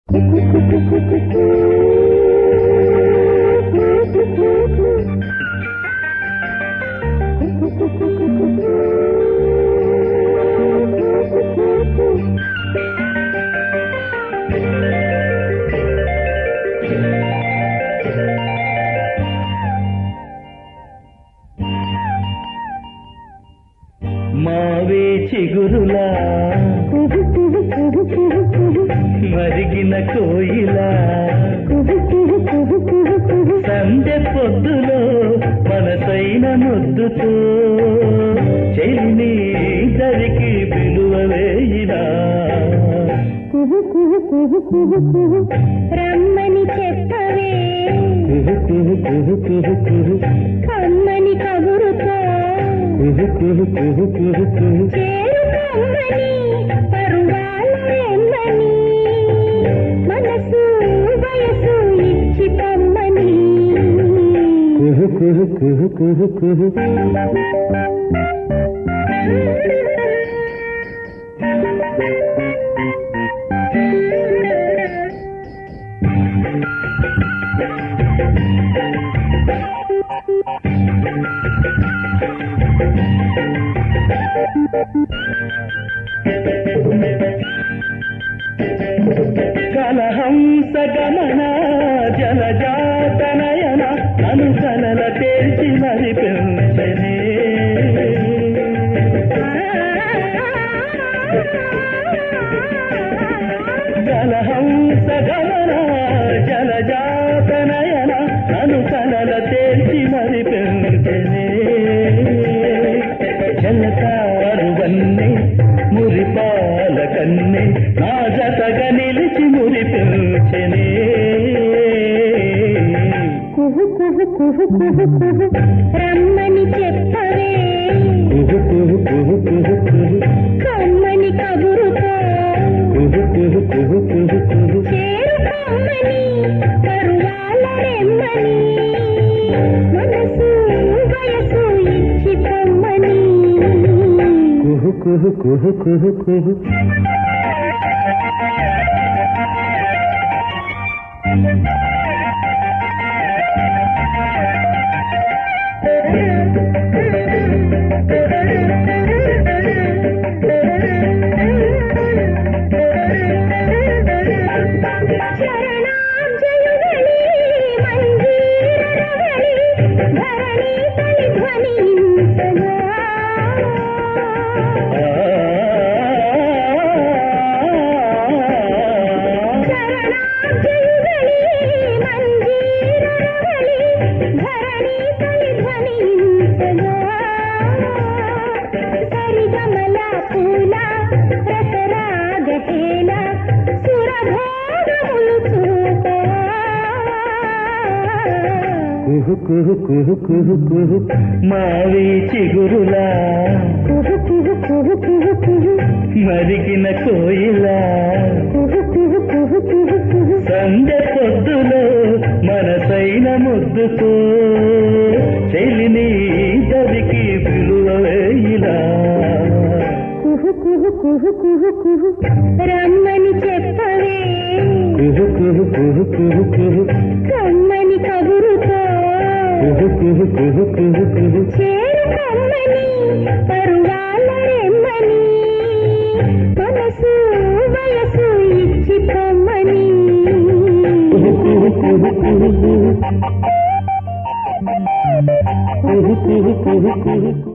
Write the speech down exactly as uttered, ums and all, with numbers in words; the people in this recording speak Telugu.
మావే చిగురులా మరిగిన కోయిలా సందె పొద్దులో మనసైన ముద్దుతో చెల్లి దరికి పిలువవేయినా రమ్మని చెప్పవే కమ్మని కబురుతో చేరుకమ్మని పరువాల ఎమ్మని మనసు వయసు ఇచ్చి పమ్మని కలహంస గమన జలజాతనయన అను కలల తేల్చి మరి పెంచనే కలహంస గమన జలజాతనయన అను కలల తేల్చి మరి పెంచనే జలతారువన్నే మురిపాల కన్నే నా జతగా నిలిచి మురిపించనే కుహు కుహు కుహు కుహు కుహు రమ్మని చెప్పవే కమ్మని కబురుతో చేరుకమ్మని పరువాల రెమ్మని మనసు వయసు ఇచ్చి పొమ్మని కుహు కుహు కుహు కుహు కుహు కుహు కుహు కుహు కుహు కుహు మావి చిగురులా మరిగిన కోయిలా సందె పొద్దులో మనసైన ముద్దుతో చెలిని దరికి పిలువవేయిలా రమ్మని చెప్పవే కుహు కుహు కుహు కుహు కుహు కమ్మని కబురుతో చేరుకమ్మని పరువాల రెమ్మని మనసు వయసు ఇచ్చి పొమ్మని కుహు కుహు కుహు కుహు